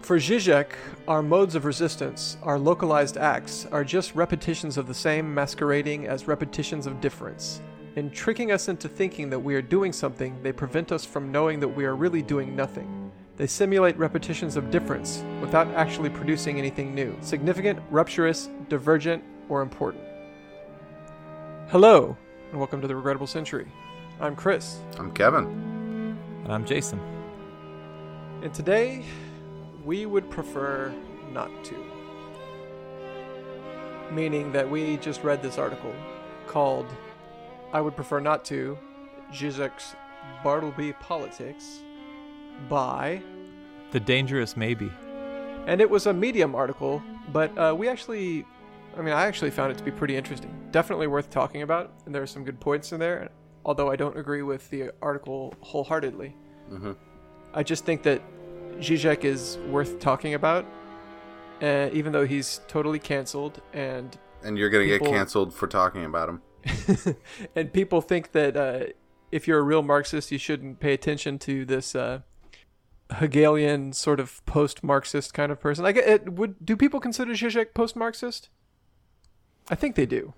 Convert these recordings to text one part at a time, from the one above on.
For Zizek, our modes of resistance, our localized acts, are just repetitions of the same masquerading as repetitions of difference. In tricking us into thinking that we are doing something, they prevent us from knowing that we are really doing nothing. They simulate repetitions of difference without actually producing anything new, significant, rupturous, divergent, or important. Hello, and welcome to The Regrettable Century. I'm Chris. I'm Kevin. And I'm Jason. And today, we would prefer not to. Meaning that we just read this article called I Would Prefer Not To, Zizek's Bartleby Politics by The Dangerous Maybe. And it was a Medium article, but I actually found it to be pretty interesting. Definitely worth talking about, and there are some good points in there, although I don't agree with the article wholeheartedly. Mm-hmm. I just think that Zizek is worth talking about, even though he's totally canceled, and you're going to get canceled for talking about him. And people think that if you're a real Marxist, you shouldn't pay attention to this Hegelian sort of post-Marxist kind of person. Do people consider Zizek post-Marxist? I think they do.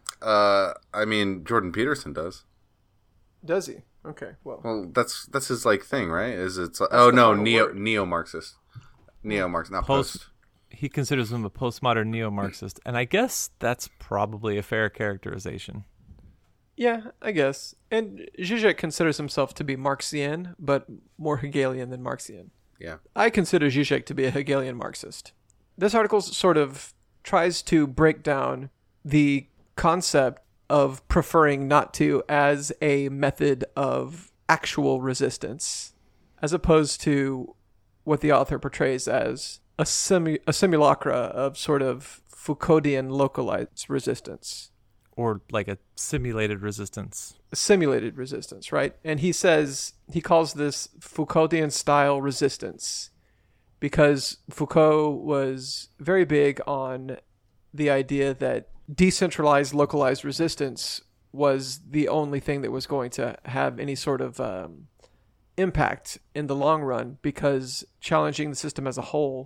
Jordan Peterson does. Does he? Okay, well, that's his thing, right? Neo-Marxist, not post. He considers him a postmodern neo-Marxist, and I guess that's probably a fair characterization. Yeah, I guess. And Zizek considers himself to be Marxian, but more Hegelian than Marxian. Yeah, I consider Zizek to be a Hegelian Marxist. This article sort of tries to break down the concept of preferring not to as a method of actual resistance, as opposed to what the author portrays as a simulacra of sort of Foucauldian localized resistance. Or like a simulated resistance. Simulated resistance, right? And he calls this Foucauldian style resistance because Foucault was very big on the idea that decentralized localized resistance was the only thing that was going to have any sort of impact in the long run, because challenging the system as a whole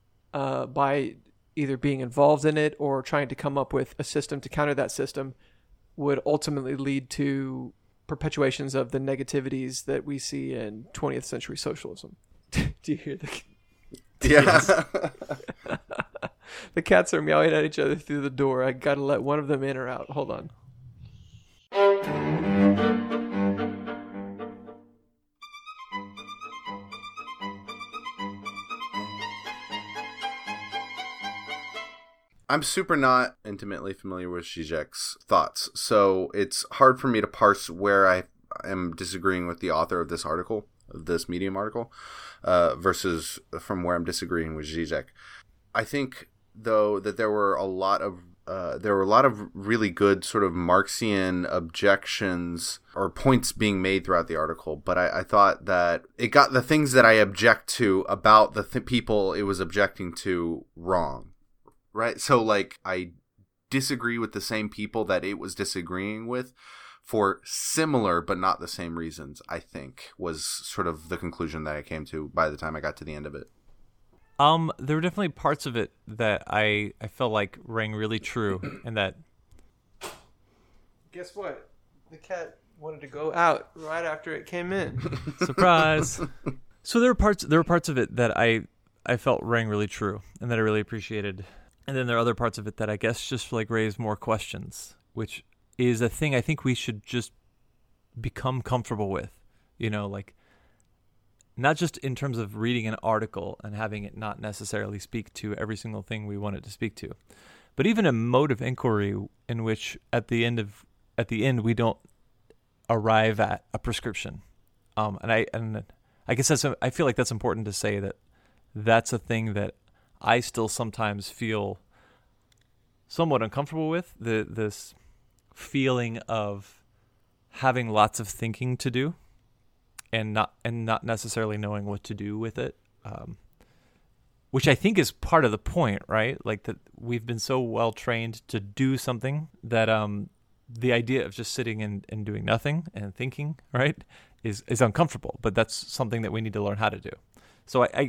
by either being involved in it or trying to come up with a system to counter that system would ultimately lead to perpetuations of the negativities that we see in 20th century socialism. Do you hear the Yeah. The cats are meowing at each other through the door. I gotta let one of them in or out. Hold on. I'm super not intimately familiar with Zizek's thoughts, so it's hard for me to parse where I am disagreeing with the author of this article, of this Medium article, versus from where I'm disagreeing with Zizek. I think, though, that there were a lot of really good sort of Marxian objections or points being made throughout the article, but I thought that it got the things that I object to about the people it was objecting to wrong, right? So, I disagree with the same people that it was disagreeing with for similar but not the same reasons, I think, was sort of the conclusion that I came to by the time I got to the end of it. There were definitely parts of it that I felt like rang really true, and that... Guess what? The cat wanted to go out right after it came in. Surprise! So there were parts of it that I felt rang really true, and that I really appreciated. And then there are other parts of it that I guess just raise more questions, which is a thing I think we should just become comfortable with, not just in terms of reading an article and having it not necessarily speak to every single thing we want it to speak to, but even a mode of inquiry in which at the end we don't arrive at a prescription. And I guess I feel like that's important to say, that that's a thing that I still sometimes feel somewhat uncomfortable with, this feeling of having lots of thinking to do and not necessarily knowing what to do with it, which I think is part of the point, right? Like, that we've been so well trained to do something that the idea of just sitting and doing nothing and thinking, right, is uncomfortable. But that's something that we need to learn how to do. So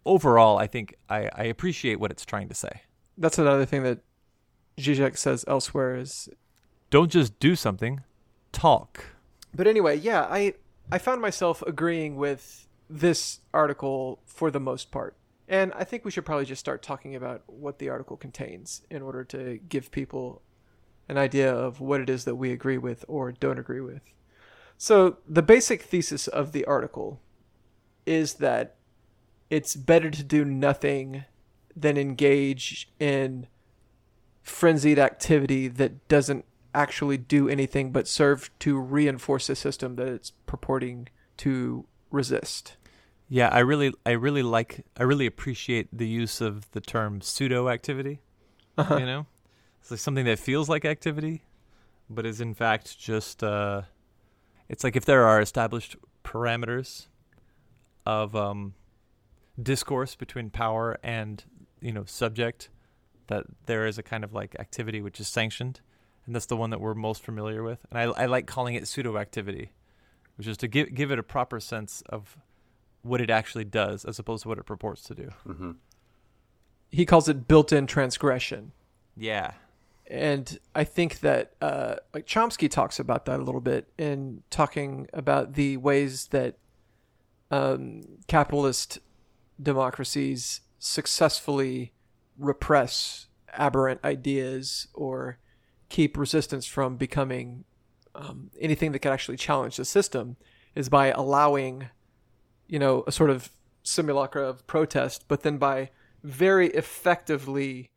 overall, I think I appreciate what it's trying to say. That's another thing that Zizek says elsewhere is, don't just do something, talk. But anyway, yeah, I found myself agreeing with this article for the most part. And I think we should probably just start talking about what the article contains in order to give people an idea of what it is that we agree with or don't agree with. So the basic thesis of the article is that it's better to do nothing than engage in frenzied activity that doesn't actually do anything but serve to reinforce the system that it's purporting to resist. Yeah, I really appreciate the use of the term pseudo activity. Uh-huh. You know, it's like something that feels like activity, but is in fact just. It's like if there are established parameters of discourse between power and subject, that there is a kind of like activity which is sanctioned, and that's the one that we're most familiar with. And I like calling it pseudo activity, which is to give it a proper sense of what it actually does as opposed to what it purports to do. Mm-hmm. He calls it built-in transgression. Yeah. And I think that like Chomsky talks about that a little bit in talking about the ways that capitalist democracies successfully repress aberrant ideas or keep resistance from becoming anything that can actually challenge the system is by allowing a sort of simulacra of protest, but then by very effectively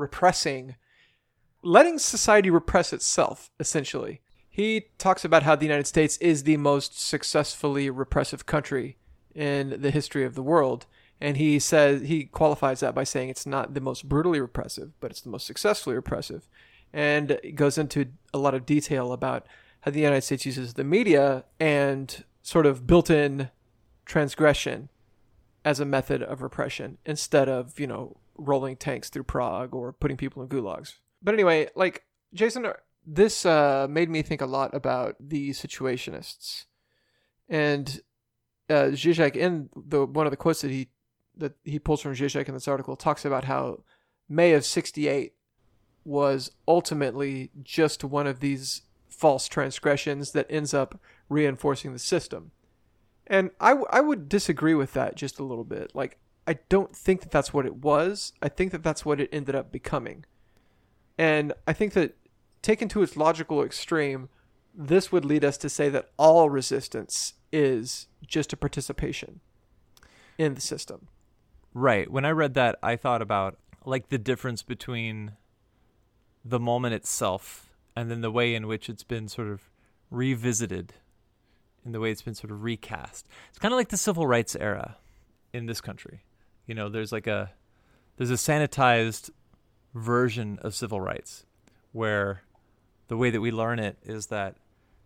letting society repress itself, essentially. He talks about how the United States is the most successfully repressive country in the history of the world. And he says, he qualifies that by saying it's not the most brutally repressive, but it's the most successfully repressive. And it goes into a lot of detail about how the United States uses the media and sort of built-in transgression as a method of repression instead of, rolling tanks through Prague or putting people in gulags. But anyway, like, Jason, this made me think a lot about the situationists. And Zizek, in one of the quotes that he pulls from Zizek in this article, talks about how May of '68 was ultimately just one of these false transgressions that ends up reinforcing the system. And I would disagree with that just a little bit. Like, I don't think that that's what it was. I think that that's what it ended up becoming. And I think that taken to its logical extreme, this would lead us to say that all resistance is just a participation in the system. Right. When I read that, I thought about like the difference between the moment itself and then the way in which it's been sort of revisited, in the way it's been sort of recast. It's kind of like the civil rights era in this country. There's a sanitized version of civil rights where the way that we learn it is that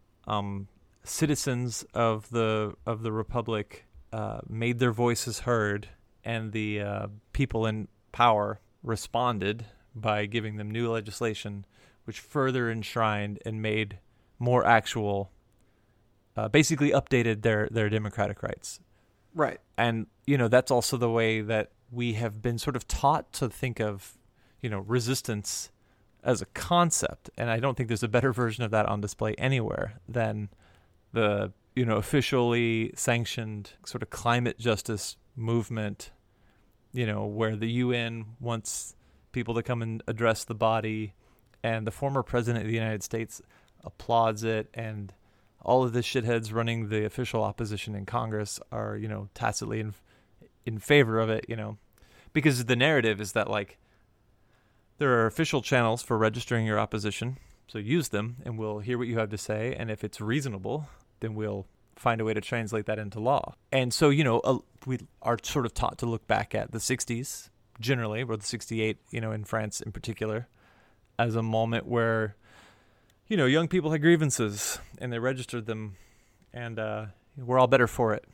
citizens of the republic made their voices heard, and the people in power responded by giving them new legislation which further enshrined and made more actual, basically updated their democratic rights. Right. And, that's also the way that we have been sort of taught to think of, resistance as a concept. And I don't think there's a better version of that on display anywhere than the, officially sanctioned sort of climate justice movement, where the UN wants people to come and address the body, and the former president of the United States applauds it, and all of the shitheads running the official opposition in Congress are, tacitly in favor of it, because the narrative is that, like, there are official channels for registering your opposition, so use them, and we'll hear what you have to say, and if it's reasonable, then we'll find a way to translate that into law. And so, we are sort of taught to look back at the 60s, generally, or the 68, in France in particular, as a moment where young people had grievances and they registered them, and we're all better for it.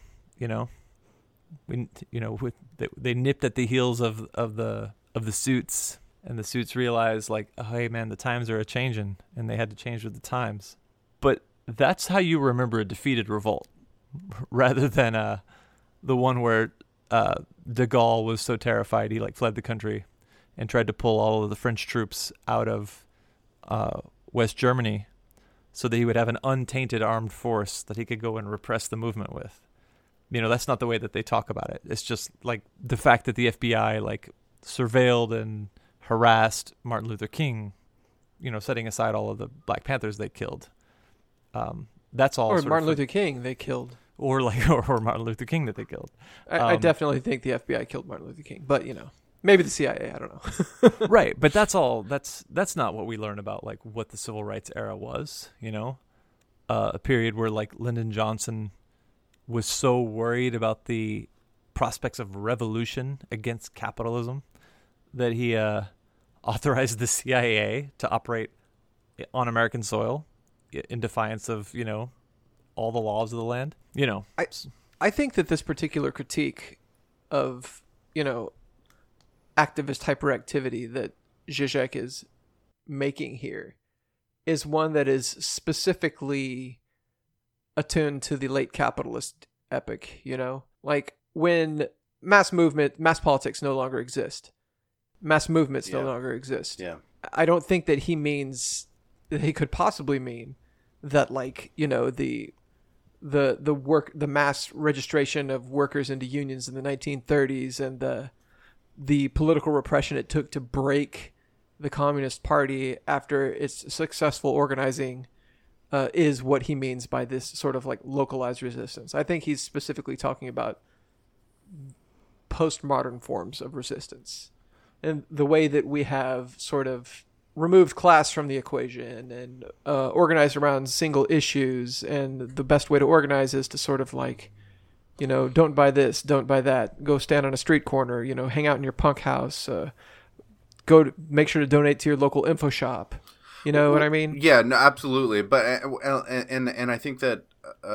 They nipped at the heels of the suits, and the suits realized, like, oh, hey man, the times are a changing, and they had to change with the times. But that's how you remember a defeated revolt, rather than the one where de Gaulle was so terrified he fled the country and tried to pull all of the French troops out of West Germany so that he would have an untainted armed force that he could go and repress the movement with. That's not the way that they talk about it. It's just the fact that the FBI surveilled and harassed Martin Luther King, setting aside all of the Black Panthers they killed. That's all. Or Martin Luther King they killed. Or Martin Luther King that they killed. I definitely think the FBI killed Martin Luther King, but maybe the CIA. I don't know. Right, but that's all. That's not what we learn about what the civil rights era was. A period where Lyndon Johnson was so worried about the prospects of revolution against capitalism that he authorized the CIA to operate on American soil in defiance of all the laws of the land. I think that this particular critique of activist hyperactivity that Zizek is making here is one that is specifically attuned to the late capitalist epoch. When mass politics no longer exist, mass movements no longer exist. Yeah. I don't think that he could possibly mean that the mass registration of workers into unions in the 1930s and the political repression it took to break the Communist Party after its successful organizing is what he means by this sort of localized resistance. I think he's specifically talking about postmodern forms of resistance and the way that we have sort of removed class from the equation and organized around single issues. And the best way to organize is to sort of don't buy this, don't buy that, go stand on a street corner, hang out in your punk house, make sure to donate to your local info shop. You know what I mean? Yeah, no, absolutely. But and I think that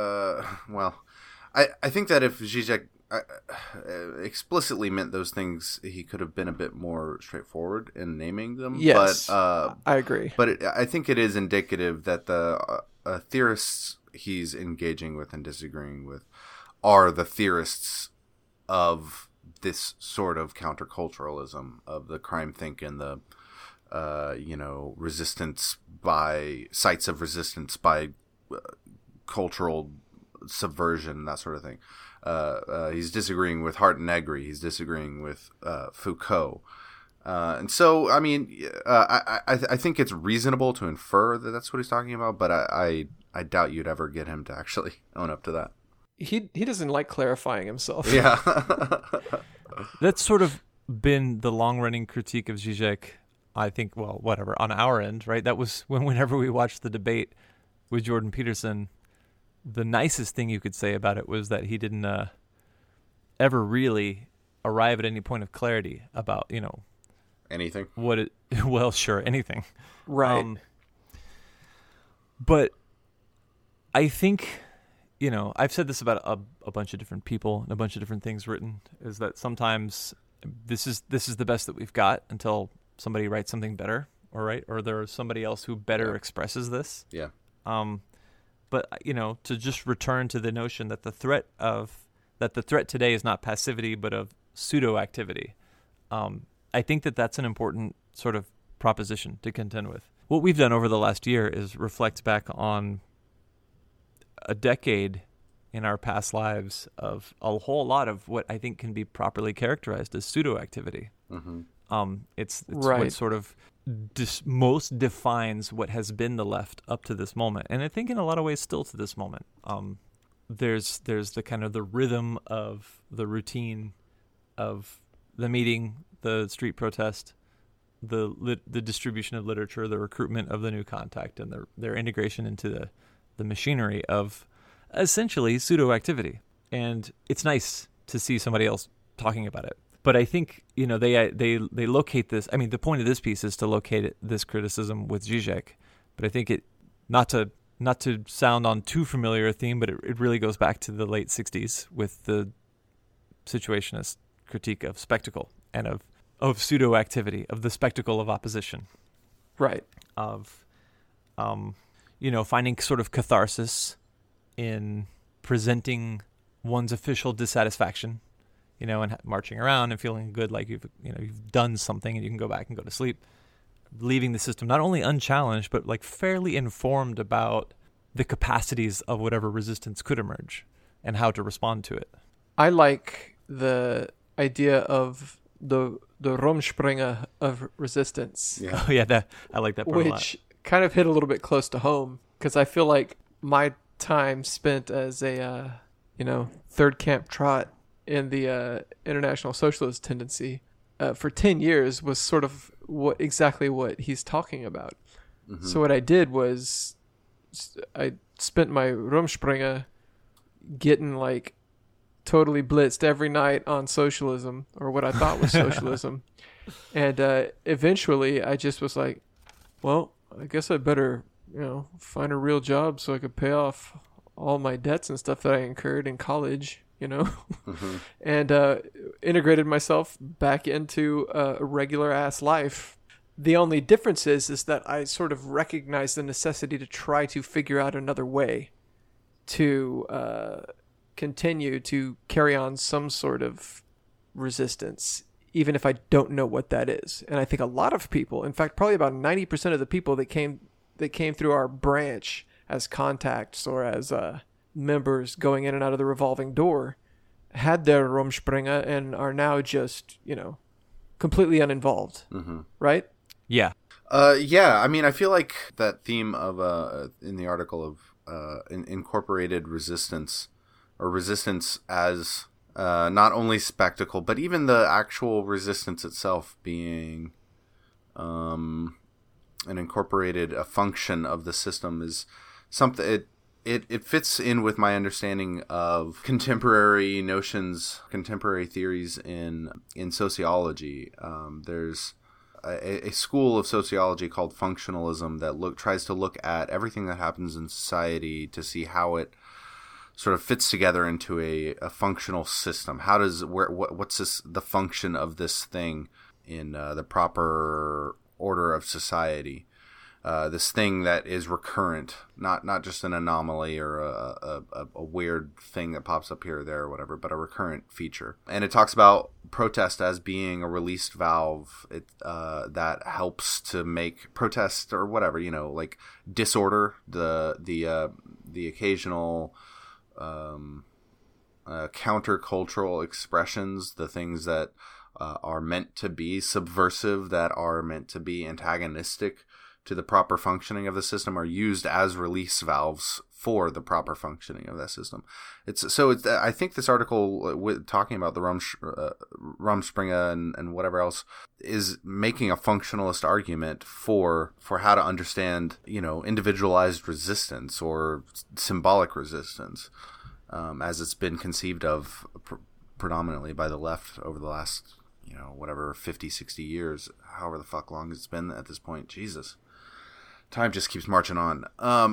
I think that if Zizek explicitly meant those things, he could have been a bit more straightforward in naming them. Yes, but I agree. But I think it is indicative that the theorists he's engaging with and disagreeing with are the theorists of this sort of counterculturalism, of the crime think and the resistance by sites of resistance by cultural subversion, that sort of thing. He's disagreeing with Hart and Negri. He's disagreeing with Foucault. And so, I mean, I think it's reasonable to infer that that's what he's talking about, but I doubt you'd ever get him to actually own up to that. He doesn't like clarifying himself. Yeah. That's sort of been the long-running critique of Zizek, I think, well, whatever, on our end, right? That was whenever we watched the debate with Jordan Peterson, the nicest thing you could say about it was that he didn't ever really arrive at any point of clarity about, anything. Well, sure, anything. Right. But I think, I've said this about a bunch of different people and a bunch of different things written, is that sometimes this is the best that we've got until somebody writes something better, or there's somebody else who better expresses this. Yeah. But to just return to the notion that the threat today is not passivity but of pseudo activity. I think that that's an important sort of proposition to contend with. What we've done over the last year is reflect back on a decade in our past lives of a whole lot of what I think can be properly characterized as pseudo activity. Mm-hmm. It's right. What sort of most defines what has been the left up to this moment, and I think in a lot of ways still to this moment. There's the kind of the rhythm of the routine of the meeting, the street protest, the distribution of literature, the recruitment of the new contact, and their integration into the machinery of essentially pseudo activity. And it's nice to see somebody else talking about it. But I think, they locate this. I mean, the point of this piece is to locate this criticism with Zizek. But I think it, not to sound on too familiar a theme, but it really goes back to the late 60s with the situationist critique of spectacle and of pseudo activity, of the spectacle of opposition. Right. Of, finding sort of catharsis in presenting one's official dissatisfaction, and marching around and feeling good like you've done something and you can go back and go to sleep, leaving the system not only unchallenged but like fairly informed about the capacities of whatever resistance could emerge and how to respond to it. I like the idea of the Rumspringa of resistance. Yeah. Oh yeah, I like that part a lot. Which kind of hit a little bit close to home, because I feel like my time spent as a third camp trot in the International Socialist Tendency for 10 years was sort of exactly what he's talking about. Mm-hmm. So what I did was I spent my Rumspringa getting like totally blitzed every night on socialism, or what I thought was socialism. And eventually I just was like, well, I guess I better, find a real job so I could pay off all my debts and stuff that I incurred in college, mm-hmm. and integrated myself back into a regular ass life. The only difference is that I sort of recognized the necessity to try to figure out another way to continue to carry on some sort of resistance, even if I don't know what that is. And I think a lot of people, in fact, probably about 90% of the people that came through our branch as contacts or as members going in and out of the revolving door, had their Rumspringa and are now just, completely uninvolved. Mm-hmm. Right? Yeah. Yeah. I mean, I feel like that theme of in the article of incorporated resistance, or resistance as not only spectacle, but even the actual resistance itself being an incorporated a function of the system, is something. It fits in with my understanding of contemporary notions, contemporary theories in sociology. There's a school of sociology called functionalism that tries to look at everything that happens in society to see how it sort of fits together into a functional system. What's the function of this thing in the proper order of society? This thing that is recurrent, not just an anomaly or a weird thing that pops up here or there or whatever, but a recurrent feature. And it talks about protest as being a released valve that helps to make protest or whatever, like disorder, the occasional countercultural expressions, the things that are meant to be subversive, that are meant to be antagonistic to the proper functioning of the system, are used as release valves for the proper functioning of that system. I think this article talking about the Rumspringa and whatever else is making a functionalist argument for how to understand, individualized resistance or symbolic resistance, as it's been conceived of predominantly by the left over the last, 50, 60 years, however the fuck long it's been at this point. Jesus. Time just keeps marching on.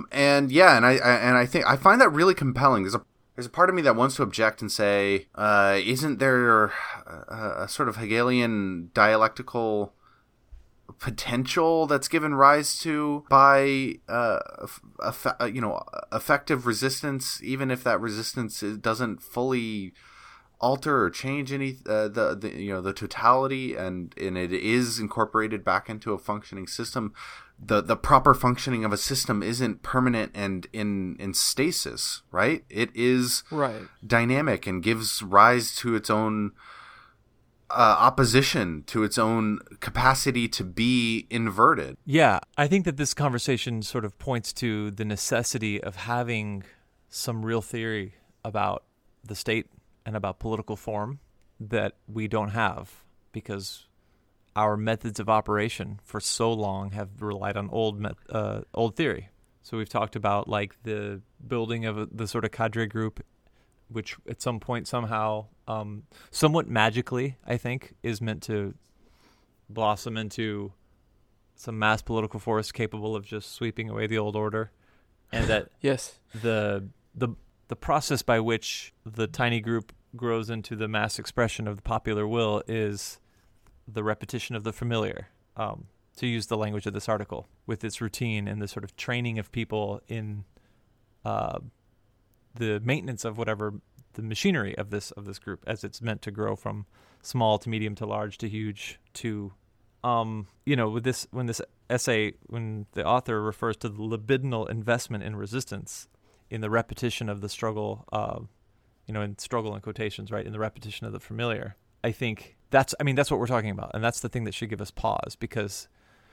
I think I find that really compelling. There's a part of me that wants to object and say, isn't there a sort of Hegelian dialectical potential that's given rise to by effective resistance, even if that resistance doesn't fully alter or change any the totality, and it is incorporated back into a functioning system. The proper functioning of a system isn't permanent and in stasis, right? It is dynamic and gives rise to its own opposition, to its own capacity to be inverted. Yeah, I think that this conversation sort of points to the necessity of having some real theory about the state and about political form that we don't have, because our methods of operation for so long have relied on old theory. So we've talked about like the building of the sort of cadre group, which at some point somehow, somewhat magically, I think, is meant to blossom into some mass political force capable of just sweeping away the old order, and that yes, the process by which the tiny group grows into the mass expression of the popular will is the repetition of the familiar, to use the language of this article, with its routine and the sort of training of people in the maintenance of whatever the machinery of this group as it's meant to grow from small to medium to large to huge to with this when the author refers to the libidinal investment in resistance in the repetition of the struggle, in struggle in quotations, right, in the repetition of the familiar, I think that's what we're talking about, and that's the thing that should give us pause, because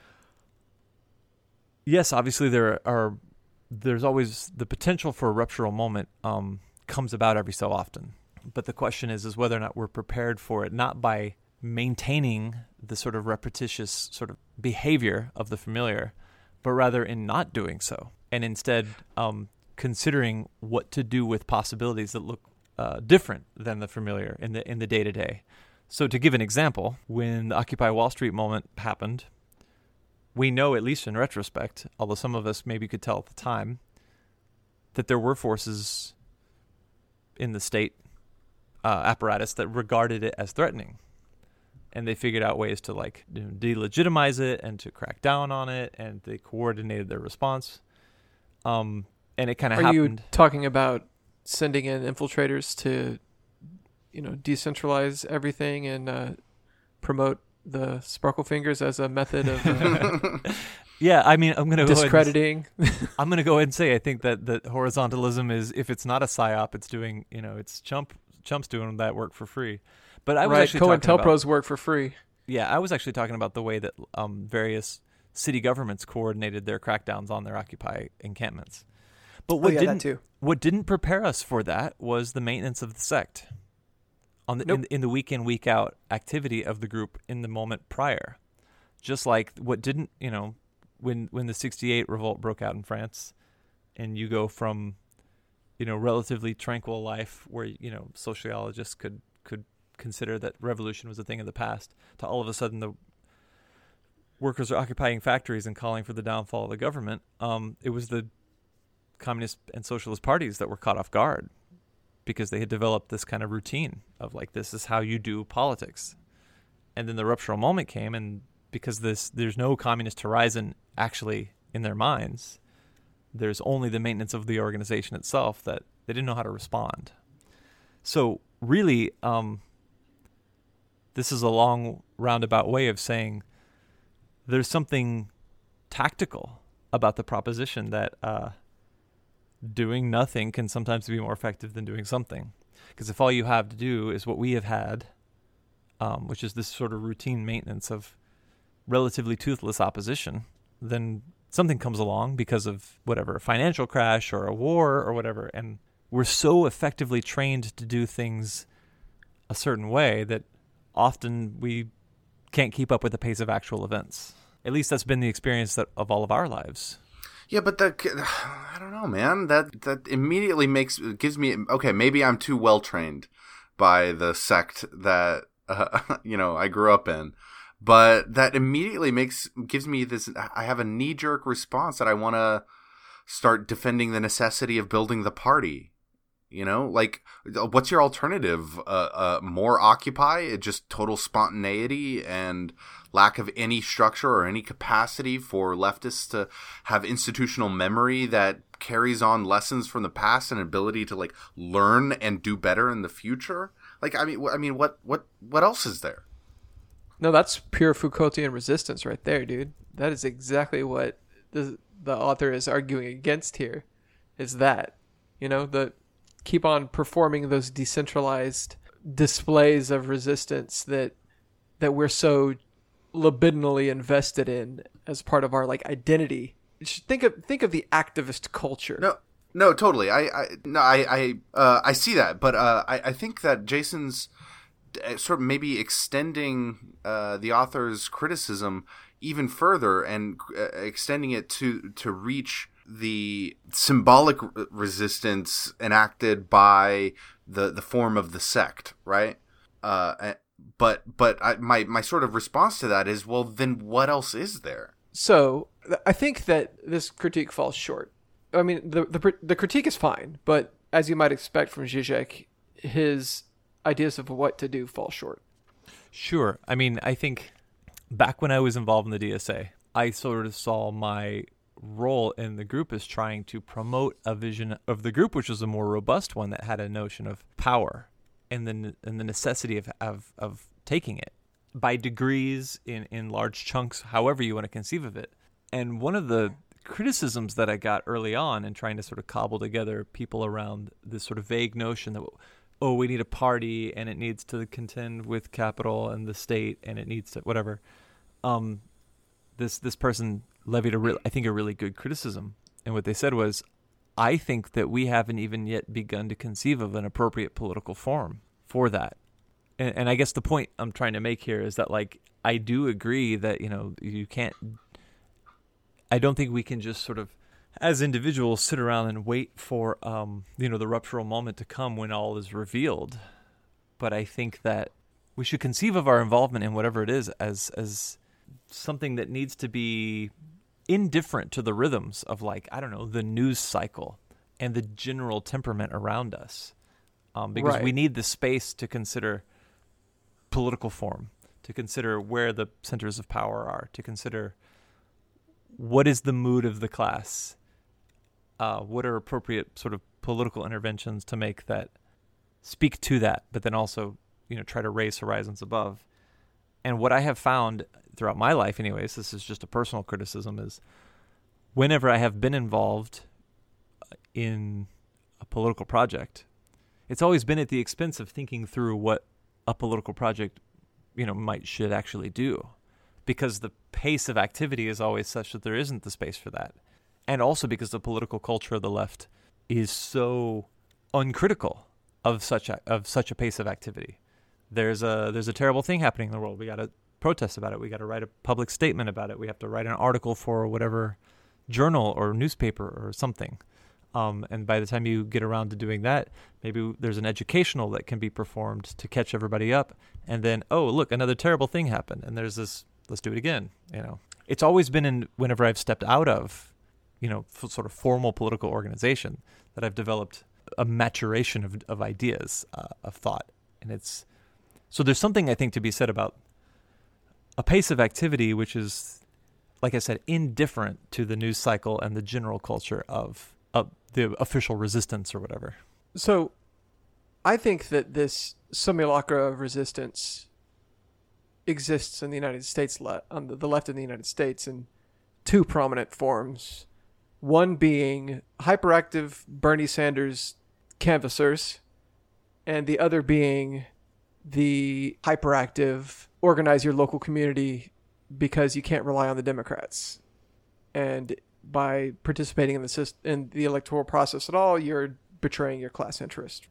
yes, obviously there's always the potential for a ruptural moment comes about every so often, but the question is whether or not we're prepared for it, not by maintaining the sort of repetitious sort of behavior of the familiar, but rather in not doing so, and instead considering what to do with possibilities that look different than the familiar in the day-to-day. So to give an example, when the Occupy Wall Street moment happened, we know, at least in retrospect, although some of us maybe could tell at the time, that there were forces in the state apparatus that regarded it as threatening. And they figured out ways to delegitimize it and to crack down on it, and they coordinated their response. And it kind of happened. Are you talking about sending in infiltrators to, decentralize everything and promote the sparkle fingers as a method of yeah, I'm going to discrediting? I'm going to go ahead and say I think that horizontalism is, if it's not a psyop, it's doing, it's Chump's doing that work for free. But I was actually COINTELPRO's work for free. Yeah, I was actually talking about the way that various city governments coordinated their crackdowns on their Occupy encampments. But what didn't prepare us for that was the maintenance of the sect on the in the week in, week out activity of the group in the moment prior. Just like what didn't, when the 68 revolt broke out in France, and you go from relatively tranquil life where sociologists could consider that revolution was a thing of the past, to all of a sudden the workers are occupying factories and calling for the downfall of the government. It was the communist and socialist parties that were caught off guard because they had developed this kind of routine of this is how you do politics. And then the ruptural moment came, and because there's no communist horizon actually in their minds, there's only the maintenance of the organization itself, that they didn't know how to respond. So really, this is a long roundabout way of saying there's something tactical about the proposition that doing nothing can sometimes be more effective than doing something. Because if all you have to do is what we have had, which is this sort of routine maintenance of relatively toothless opposition, then something comes along because of whatever, a financial crash or a war or whatever, and we're so effectively trained to do things a certain way that often we can't keep up with the pace of actual events. At least that's been the experience of all of our lives. Yeah, but I don't know, man. That immediately gives me, okay, maybe I'm too well trained by the sect that I grew up in, but that immediately gives me this. I have a knee-jerk response that I want to start defending the necessity of building the party. What's your alternative? More Occupy? Just total spontaneity and lack of any structure or any capacity for leftists to have institutional memory that carries on lessons from the past and ability to learn and do better in the future? What else is there? No, that's pure Foucaultian resistance right there, dude. That is exactly what the author is arguing against here. Is that, the keep on performing those decentralized displays of resistance that we're so libidinally invested in as part of our identity. Think of the activist culture. No, totally. I see that, but I think that Jason's sort of maybe extending the author's criticism even further and extending it to reach the symbolic resistance enacted by the form of the sect, right? But my sort of response to that is, well, then what else is there? So I think that this critique falls short. I mean, the critique is fine, but as you might expect from Zizek, his ideas of what to do fall short. Sure. I mean, I think back when I was involved in the DSA, I sort of saw my role in the group is trying to promote a vision of the group, which was a more robust one that had a notion of power and the necessity of taking it by degrees in large chunks, however you want to conceive of it. And one of the criticisms that I got early on in trying to sort of cobble together people around this sort of vague notion that, oh, we need a party and it needs to contend with capital and the state and it needs to whatever. This person levied a really good criticism, and what they said was, I think that we haven't even yet begun to conceive of an appropriate political form for that. And I guess the point I'm trying to make here is that, like, I do agree that, you know, I don't think we can just sort of, as individuals, sit around and wait for, the ruptural moment to come when all is revealed. But I think that we should conceive of our involvement in whatever it is as something that needs to be indifferent to the rhythms of, like, I don't know, the news cycle and the general temperament around us. Because we need the space to consider political form, to consider where the centers of power are, to consider what is the mood of the class, what are appropriate sort of political interventions to make that speak to that, but then also, you know, try to raise horizons above. And what I have found throughout my life, anyways, this is just a personal criticism, is whenever I have been involved in a political project, it's always been at the expense of thinking through what a political project, you know, should actually do, because the pace of activity is always such that there isn't the space for that. And also because the political culture of the left is so uncritical of such a pace of activity. There's a terrible thing happening in the world. We got to protest about it. We got to write a public statement about it. We have to write an article for whatever journal or newspaper or something. And by the time you get around to doing that, maybe there's an educational that can be performed to catch everybody up. And then, oh, look, another terrible thing happened. And there's this, let's do it again. You know, it's always been whenever I've stepped out of, you know, sort of formal political organization that I've developed a maturation of ideas, of thought. And so there's something I think to be said about a pace of activity, which is, like I said, indifferent to the news cycle and the general culture of the official resistance or whatever. So I think that this simulacra of resistance exists in the United States, on the left in the United States, in two prominent forms. One being hyperactive Bernie Sanders canvassers, and the other being the hyperactive organize your local community because you can't rely on the Democrats. And by participating in the electoral process at all, you're betraying your class interest.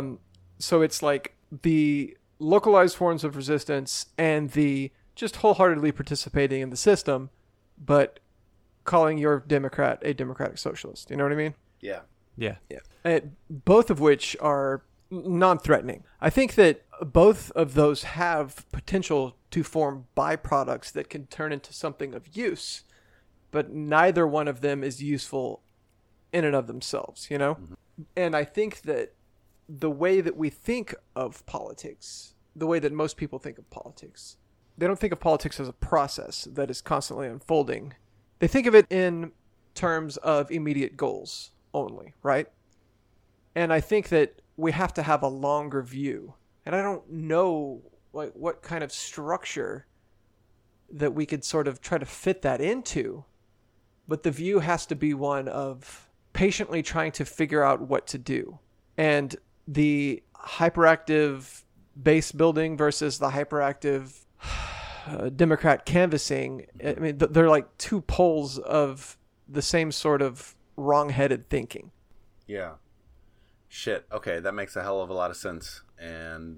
So it's like the localized forms of resistance and the just wholeheartedly participating in the system, but calling your Democrat a democratic socialist. You know what I mean? Yeah. Yeah. Yeah. And both of which are non-threatening. I think that both of those have potential to form byproducts that can turn into something of use, but neither one of them is useful in and of themselves, you know? Mm-hmm. And I think that the way that we think of politics, the way that most people think of politics, they don't think of politics as a process that is constantly unfolding. They think of it in terms of immediate goals only, right? And I think that we have to have a longer view. And I don't know what kind of structure that we could sort of try to fit that into, but the view has to be one of patiently trying to figure out what to do. And the hyperactive base building versus the hyperactive Democrat canvassing, I mean, they're like two poles of the same sort of wrong-headed thinking. Yeah. Shit. Okay, that makes a hell of a lot of sense. And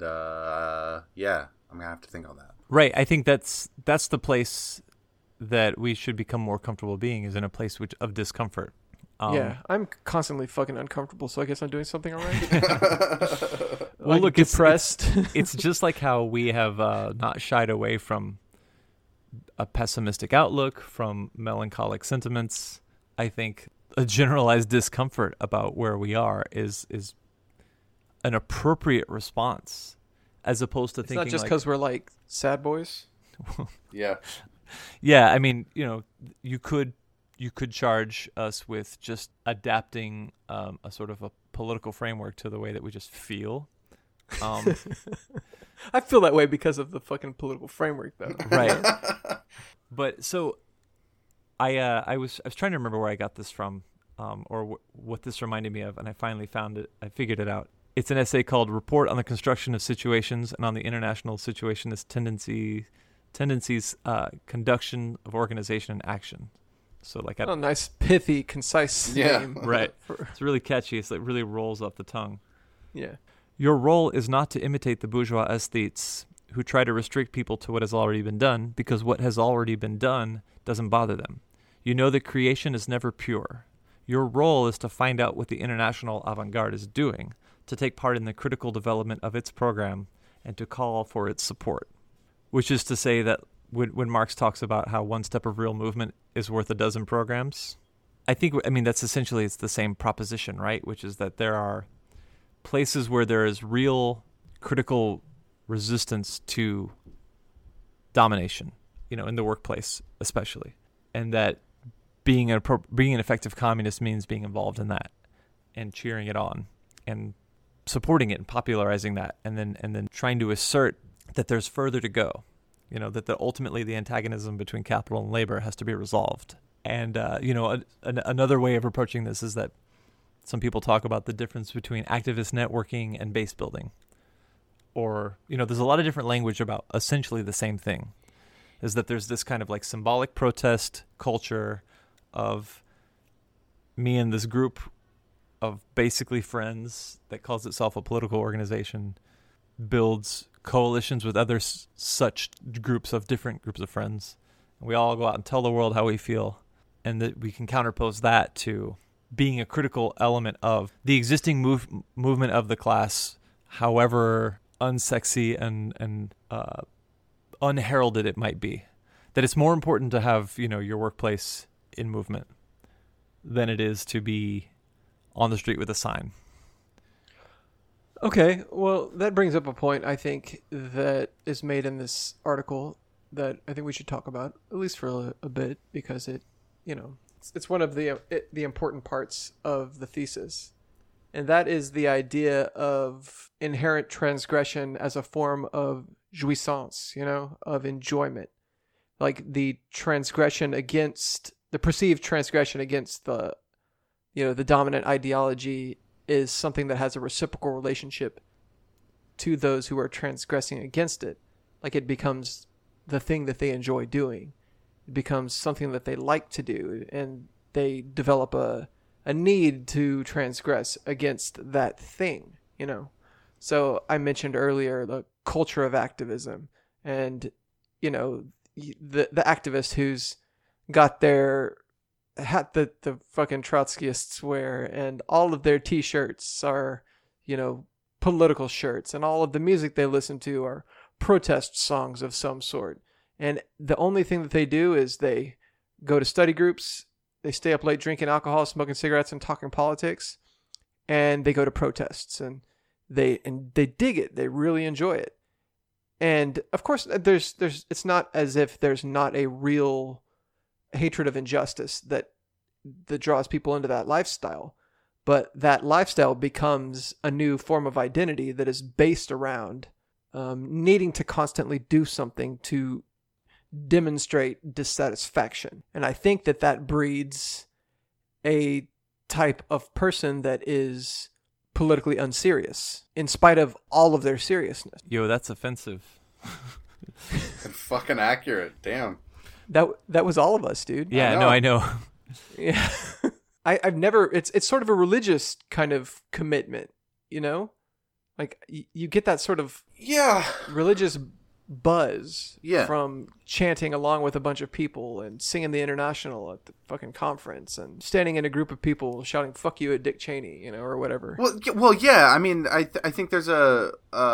yeah, I'm gonna have to think on that. Right. I think that's the place that we should become more comfortable being, is in a place of discomfort. Yeah, I'm constantly fucking uncomfortable, so I guess I'm doing something all right. Well, like look, depressed. It's just like how we have not shied away from a pessimistic outlook, from melancholic sentiments. I think a generalized discomfort about where we are is an appropriate response, as opposed to thinking not just because we're like sad boys. Yeah. Yeah, I mean, you know, you could you could charge us with just adapting a sort of a political framework to the way that we just feel. I feel that way because of the fucking political framework, though. Right. But so I was trying to remember where I got this from, or what this reminded me of, and I finally found it. I figured it out. It's an essay called "Report on the Construction of Situations and on the International Situationist Tendencies, Conduction of Organization and Action." So like, a nice, pithy, concise name. Right. It's really catchy. It's like really rolls off the tongue. Yeah. Your role is not to imitate the bourgeois aesthetes who try to restrict people to what has already been done, because what has already been done doesn't bother them. You know that creation is never pure. Your role is to find out what the international avant-garde is doing, to take part in the critical development of its program, and to call for its support. Which is to say that when Marx talks about how one step of real movement is worth a dozen programs, I mean, that's essentially, it's the same proposition, right? Which is that there are places where there is real critical resistance to domination, in the workplace especially, and that being an effective communist means being involved in that and cheering it on and supporting it and popularizing that, and then trying to assert that there's further to go, that ultimately the antagonism between capital and labor has to be resolved. And another way of approaching this is that some people talk about the difference between activist networking and base building. Or, there's a lot of different language about essentially the same thing, is that there's this kind of like symbolic protest culture of me and this group of basically friends that calls itself a political organization builds coalitions with other such different groups of friends. And we all go out and tell the world how we feel, and that we can counterpose that to being a critical element of the existing movement of the class, however unsexy and unheralded it might be. That it's more important to have, your workplace in movement than it is to be on the street with a sign. Okay, well, that brings up a point, I think, that is made in this article that I think we should talk about, at least for a bit, because it's one of the important parts of the thesis. And that is the idea of inherent transgression as a form of jouissance, of enjoyment. Like the transgression against, the perceived transgression against the dominant ideology is something that has a reciprocal relationship to those who are transgressing against it. Like it becomes the thing that they enjoy doing. It becomes something that they like to do, and they develop a need to transgress against that thing, So I mentioned earlier the culture of activism, and, the activist who's got their hat that the fucking Trotskyists wear, and all of their t-shirts are, political shirts, and all of the music they listen to are protest songs of some sort. And the only thing that they do is they go to study groups, they stay up late drinking alcohol, smoking cigarettes, and talking politics, and they go to protests, and they dig it. They really enjoy it. And of course, there's it's not as if there's not a real hatred of injustice that draws people into that lifestyle, but that lifestyle becomes a new form of identity that is based around needing to constantly do something to demonstrate dissatisfaction. And I think that breeds a type of person that is politically unserious in spite of all of their seriousness. Yo, that's offensive. Fucking accurate. Damn. That was all of us, dude. Yeah, I know. Yeah. I've never, it's sort of a religious kind of commitment, like you get that sort of religious buzz from chanting along with a bunch of people and singing the International at the fucking conference and standing in a group of people shouting "fuck you" at Dick Cheney, or whatever. Well, yeah. I mean, I think there's a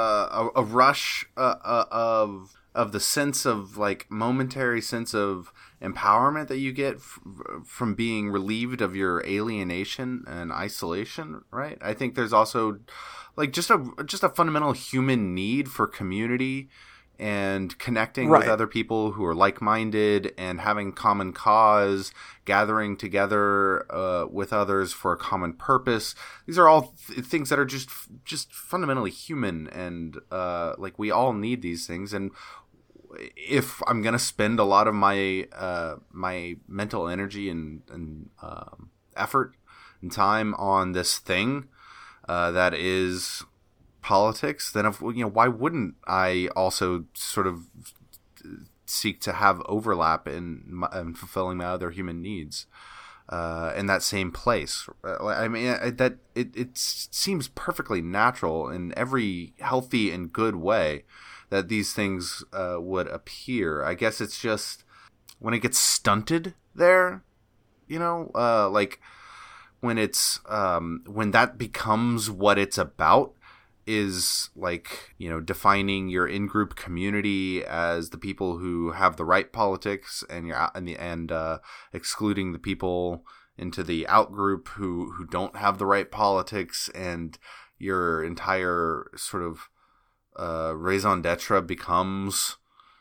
rush of the sense of like momentary sense of empowerment that you get from being relieved of your alienation and isolation, right? I think there's also like just a fundamental human need for community and connecting Right. with other people who are like-minded and having common cause, gathering together with others for a common purpose. These are all things that are just fundamentally human, and like we all need these things. And if I'm gonna spend a lot of my my mental energy and effort and time on this thing that is politics, then why wouldn't I also sort of seek to have overlap in fulfilling my other human needs in that same place? I mean, it seems perfectly natural in every healthy and good way that these things would appear. I guess it's just when it gets stunted there, like when it's when that becomes what it's about, is like, defining your in-group community as the people who have the right politics, and excluding the people into the out-group who don't have the right politics, and your entire sort of raison d'etre becomes,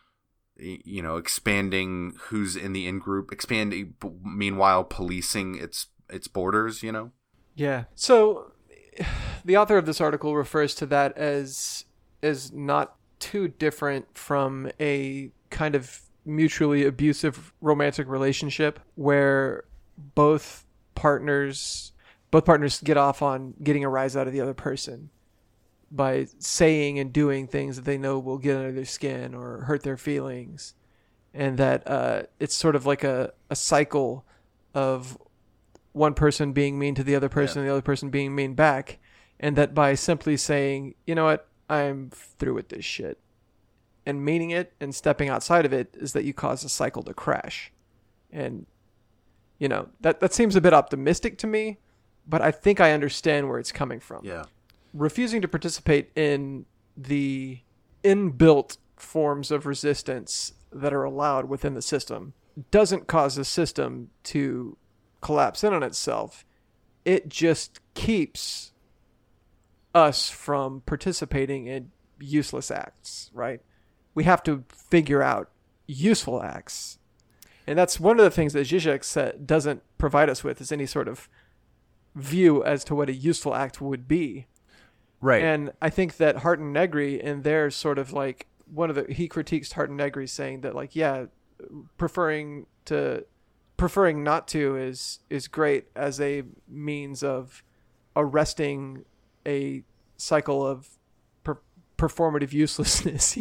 expanding who's in the in-group, expanding, meanwhile policing its borders, Yeah. So the author of this article refers to that as not too different from a kind of mutually abusive romantic relationship where both partners get off on getting a rise out of the other person by saying and doing things that they know will get under their skin or hurt their feelings, and that it's sort of like a cycle of one person being mean to the other person, and the other person being mean back, and that by simply saying, you know what, I'm through with this shit, and meaning it and stepping outside of it, is that you cause a cycle to crash. And that seems a bit optimistic to me, but I think I understand where it's coming from. Yeah. Refusing to participate in the inbuilt forms of resistance that are allowed within the system doesn't cause the system to collapse in on itself. It just keeps us from participating in useless acts, right? We have to figure out useful acts. And that's one of the things that Zizek doesn't provide us with, is any sort of view as to what a useful act would be. Right. And I think that Harton Negri, in their sort of like he critiques Harton Negri, saying that like, yeah, preferring not to is great as a means of arresting a cycle of performative uselessness,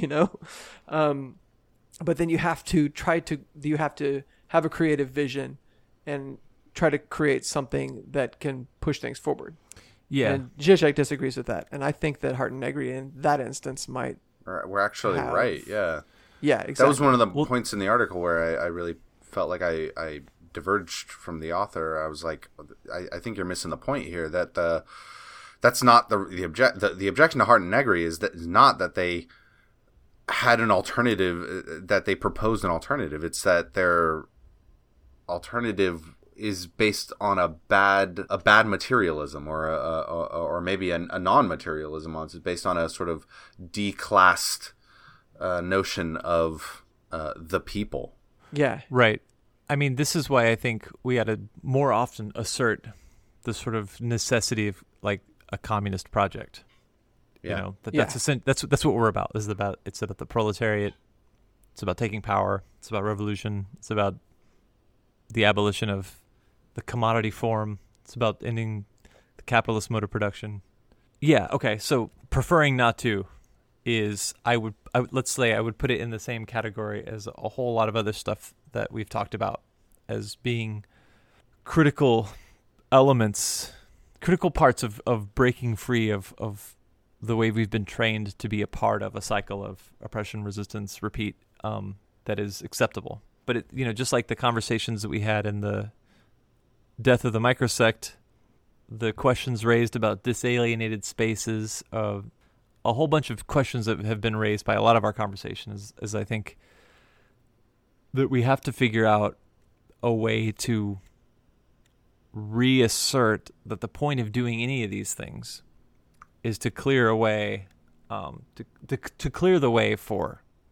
but then you have to have a creative vision and try to create something that can push things forward. Yeah. And Zizek disagrees with that, and I think that Harton Negri in that instance might. We're actually right. Yeah. Yeah, exactly. That was one of the points in the article where I really felt like I diverged from the author. I was like, I think you're missing the point here. That that's not the objection to Harton Negri is not that they had an alternative, that they proposed an alternative. It's that their alternative is based on a bad materialism, or maybe a non-materialism. It's based on a sort of declassed notion of the people. Yeah. Right. I mean, this is why I think we ought to more often assert the sort of necessity of like a communist project. Yeah. That's what we're about. It's about the proletariat. It's about taking power. It's about revolution. It's about the abolition of the commodity form. It's about ending the capitalist mode of production. Yeah. Okay. So preferring not to is let's say I would put it in the same category as a whole lot of other stuff that we've talked about as being critical elements, critical parts of breaking free of the way we've been trained to be a part of a cycle of oppression, resistance, repeat, that is acceptable. But it, just like the conversations that we had in the Death of the Microsect, the questions raised about disalienated spaces, a whole bunch of questions that have been raised by a lot of our conversations, is I think that we have to figure out a way to reassert that the point of doing any of these things is to clear away, to clear the way for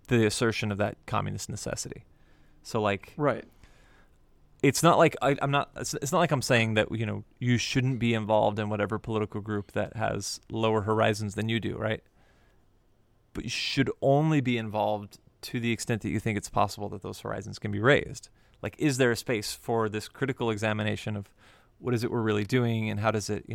the assertion of that communist necessity. So like, Right. it's not like I'm not. It's not like I'm saying that you shouldn't be involved in whatever political group that has lower horizons than you do, right? But you should only be involved to the extent that you think it's possible that those horizons can be raised. Like, is there a space for this critical examination of what is it we're really doing, and how does it,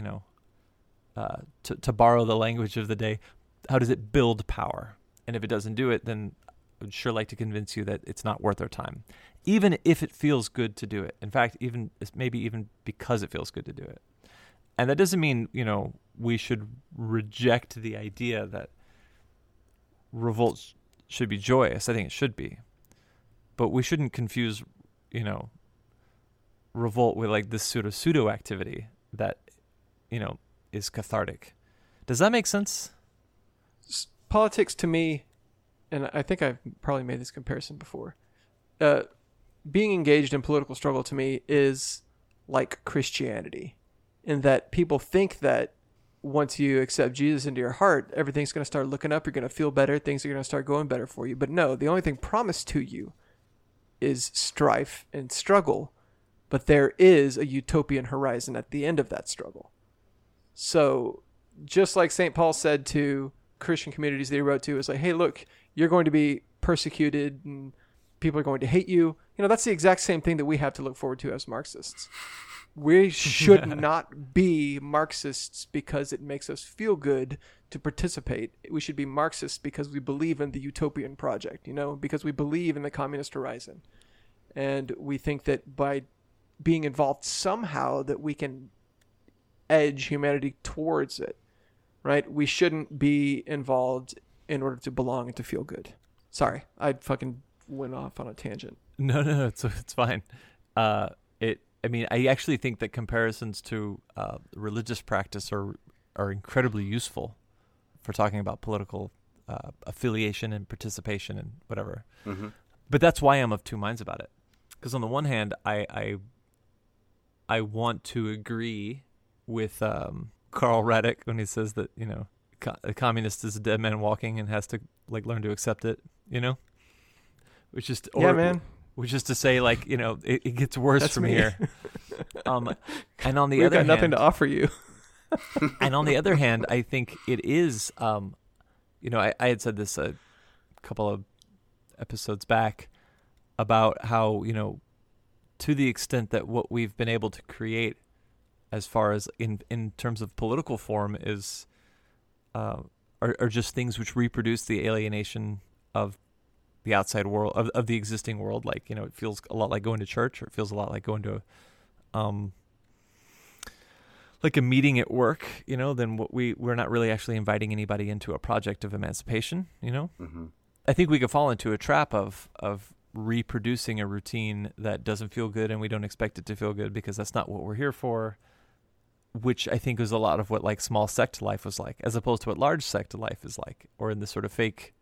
to borrow the language of the day, how does it build power? And if it doesn't do it, then I'd sure like to convince you that it's not worth our time, even if it feels good to do it. In fact, maybe even because it feels good to do it. And that doesn't mean, we should reject the idea that revolt should be joyous. I think it should be. But we shouldn't confuse, revolt with like this pseudo activity that, is cathartic. Does that make sense? Politics to me, and I think I've probably made this comparison before, being engaged in political struggle to me is like Christianity, in that people think that once you accept Jesus into your heart, everything's going to start looking up, you're going to feel better, things are going to start going better for you. But no, the only thing promised to you is strife and struggle, but there is a utopian horizon at the end of that struggle. So just like St. Paul said to Christian communities that he wrote to, is like, hey, look, you're going to be persecuted and people are going to hate you. That's the exact same thing that we have to look forward to as Marxists. We should not be Marxists because it makes us feel good to participate. We should be Marxists because we believe in the utopian project, because we believe in the communist horizon. And we think that by being involved somehow that we can edge humanity towards it, right? We shouldn't be involved in order to belong and to feel good. Sorry, I fucking went off on a tangent. No, it's fine. I actually think that comparisons to religious practice are incredibly useful for talking about political affiliation and participation and whatever. Mm-hmm. But that's why I'm of two minds about it. Because on the one hand, I want to agree with Carl Radek when he says that a communist is a dead man walking and has to learn to accept it. Which is man. Which is to say, it gets worse That's from me. here. And on the We've other got hand, nothing to offer you. and on the other hand, I think it is, I had said this a couple of episodes back about how, to the extent that what we've been able to create as far as in terms of political form is, are just things which reproduce the alienation of the outside world, of the existing world. It feels a lot like going to church, or it feels a lot like going to a meeting at work, then what we're not really actually inviting anybody into a project of emancipation, Mm-hmm. I think we could fall into a trap of reproducing a routine that doesn't feel good, and we don't expect it to feel good because that's not what we're here for, which I think is a lot of what small sect life was like, as opposed to what large sect life is like, or in this sort of fake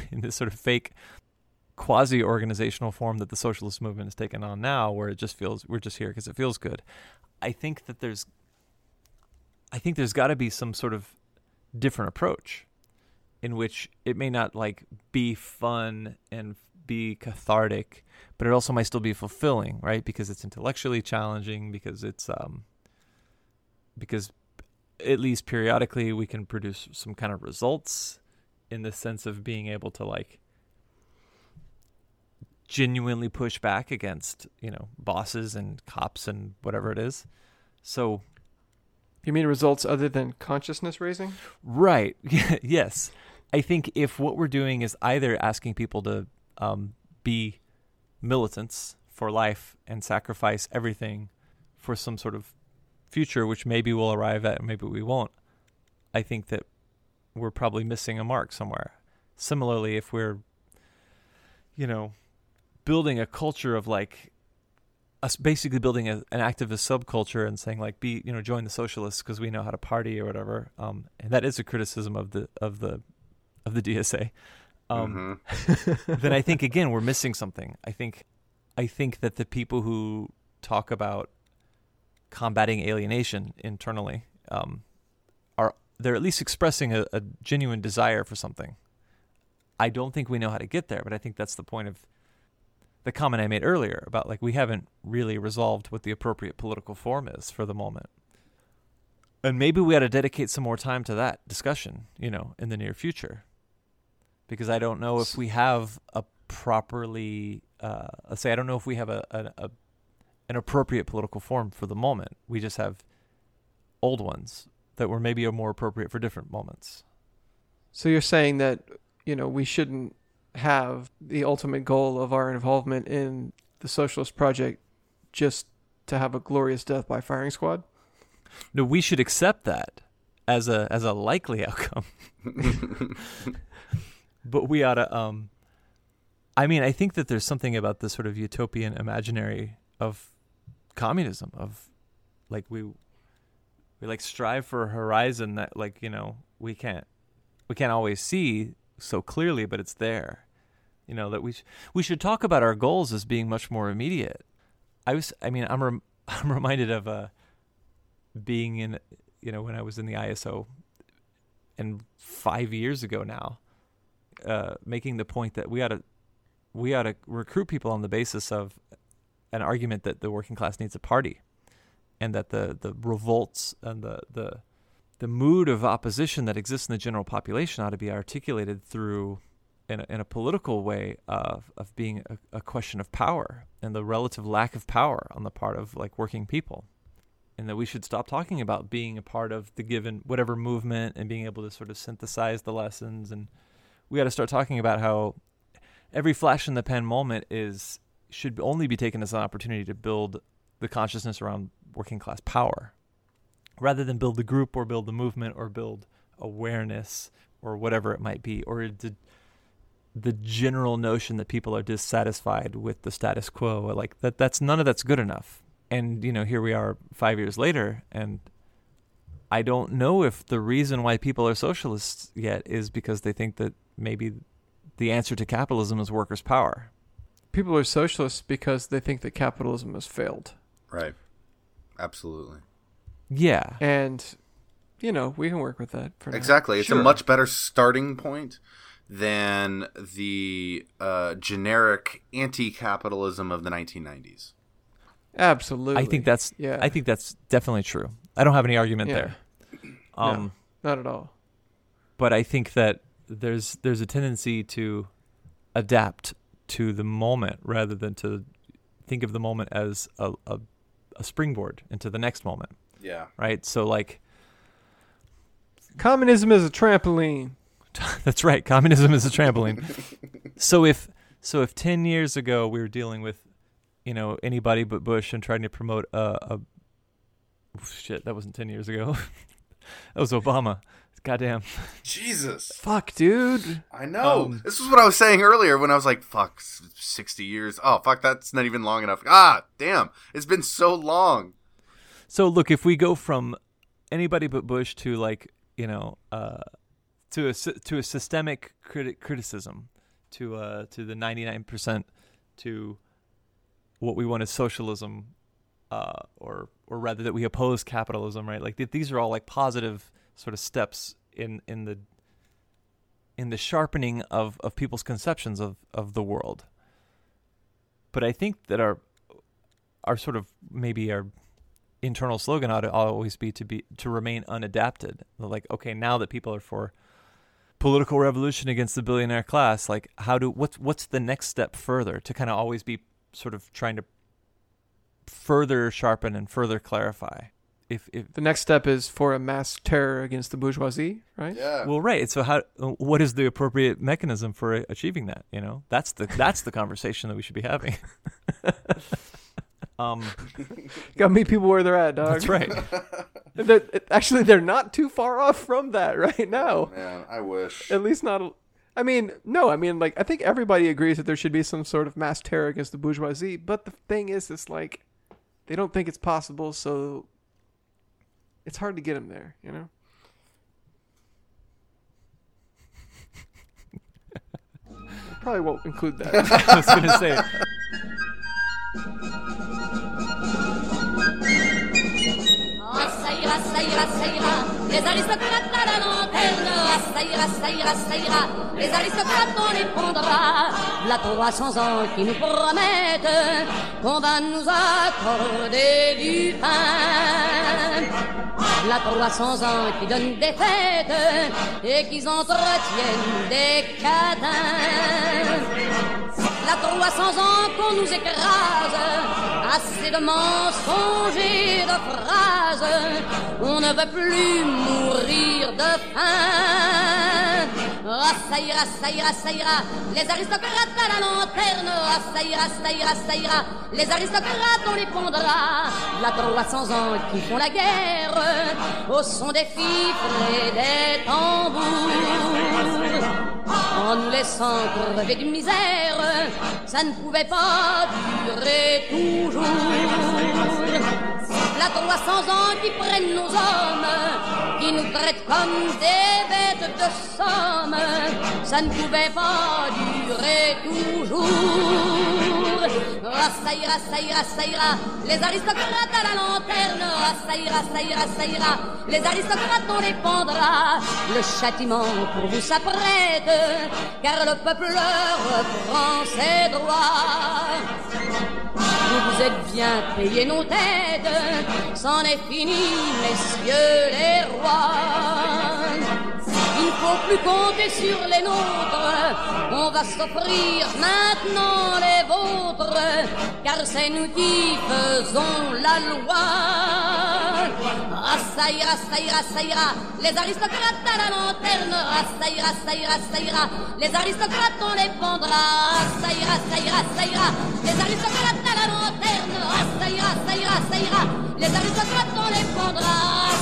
quasi-organizational form that the socialist movement has taken on now, where it just feels we're just here because it feels good. I think there's got to be some sort of different approach in which it may not be fun and be cathartic, but it also might still be fulfilling, right? Because it's intellectually challenging, because it's because at least periodically we can produce some kind of results in the sense of being able to genuinely push back against, bosses and cops and whatever it is. So You mean results other than consciousness raising? Right. Yes. I think if what we're doing is either asking people to be militants for life and sacrifice everything for some sort of future, which maybe we'll arrive at and maybe we won't, I think that we're probably missing a mark somewhere. Similarly, if we're, building a culture of us basically building an activist subculture and saying join the socialists because we know how to party or whatever, and that is a criticism of the DSA. Then I think again we're missing something. I think that the people who talk about combating alienation internally they're at least expressing a genuine desire for something. I don't think we know how to get there, but I think that's the point of the comment I made earlier about like we haven't really resolved what the appropriate political form is for the moment. And maybe we ought to dedicate some more time to that discussion, in the near future. Because I don't know if we have a properly, let's say I don't know if we have an appropriate political form for the moment. We just have old ones that were maybe more appropriate for different moments. So you're saying that, we shouldn't have the ultimate goal of our involvement in the socialist project just to have a glorious death by firing squad? No, we should accept that as a likely outcome. But we ought to, I think that there's something about this sort of utopian imaginary of communism, of like we like strive for a horizon that like, we can't always see so clearly, but it's there. That we should talk about our goals as being much more immediate. I'm reminded of being in, when I was in the ISO, and 5 years ago now, making the point that we ought to recruit people on the basis of an argument that the working class needs a party, and that the revolts and the mood of opposition that exists in the general population ought to be articulated through in a political way of being a question of power and the relative lack of power on the part of like working people. And that we should stop talking about being a part of the given whatever movement and being able to sort of synthesize the lessons. And we got to start talking about how every flash in the pen moment should only be taken as an opportunity to build the consciousness around working class power, rather than build the group or build the movement or build awareness or whatever it might be, or the general notion that people are dissatisfied with the status quo. Like that's none of that's good enough. And, here we are 5 years later, and I don't know if the reason why people are socialists yet is because they think that maybe the answer to capitalism is workers' power. People are socialists because they think that capitalism has failed. Right. Absolutely. Yeah. And, we can work with that for now. Exactly. It's Sure. a much better starting point than the generic anti-capitalism of the 1990s. Absolutely. I think that's definitely true. I don't have any argument there. No, not at all. But I think that there's a tendency to adapt to the moment rather than to think of the moment as a springboard into the next moment. Yeah. Right? So like communism is a trampoline. That's right. Communism is a trampoline. So if 10 years ago we were dealing with anybody but Bush and trying to promote shit, that wasn't 10 years ago. That was Obama. Goddamn. Jesus. Fuck, dude. I know. This is what I was saying earlier when I was like, fuck, 60 years. Oh, fuck, that's not even long enough. Ah, damn. It's been so long. So look, if we go from anybody but Bush to like, to a systemic criticism, to the 99%, to what we want is socialism, or rather that we oppose capitalism, right? Like these are all like positive sort of steps in the sharpening of people's conceptions of the world. But I think that our sort of maybe our internal slogan ought to always be to remain unadapted. Like, okay, now that people are for political revolution against the billionaire class, like what's the next step further, to kind of always be sort of trying to further sharpen and further clarify. If the next step is for a mass terror against the bourgeoisie, right? Yeah. Well, right. So what is the appropriate mechanism for achieving that? That's the conversation that we should be having. Gotta meet people where they're at, dog. That's right. Actually, they're not too far off from that right now. Man, I wish. At least not. I think everybody agrees that there should be some sort of mass terror against the bourgeoisie. But the thing is, it's like they don't think it's possible, so it's hard to get them there, Probably won't include that. I was going to say. Ça ira, Les aristocrates à la lanterne, ça ira, ça ira, ça ira. Les aristocrates on les prendra. La 300 ans qui nous promettent qu'on va nous accorder du pain. La 300 ans qui donnent des fêtes et qui entretiennent des catins. La 300 ans qu'on nous écrase, assez de mensonges et de phrases, on ne veut plus mourir de faim. Ah, ça ira, ça ira, ça ira, les aristocrates à la lanterne. Ah, ça ira, ça ira, ça ira, les aristocrates on les pondra. La 300 ans qui font la guerre au son des fifres et des tambours, en nous laissant crever d'une misère, ça ne pouvait pas durer toujours. La 300 ans qui prennent nos hommes, qui nous traitent comme des bêtes de somme, ça ne pouvait pas durer toujours. Ah, ça ira, ça ira, ça ira, les aristocrates à la lanterne. Ah, ça ira, ça ira, ça ira, les aristocrates on les pendra. Le châtiment pour vous s'apprête, car le peuple reprend ses droits. Vous vous êtes bien payés nos têtes, c'en est fini, messieurs les rois. Il ne faut plus compter sur les nôtres, on va s'offrir maintenant les vôtres, car c'est nous qui faisons la loi. Ah, ça ira, ça ira, ça ira, les aristocrates à la lanterne. Ah, ça ira, ça ira, ça ira, les aristocrates on les pendra. Ah, ça ira, ça ira, ça ira, les aristocrates à la lanterne. Ah, ça ira, ça ira, ça ira, les aristocrates on les pendra.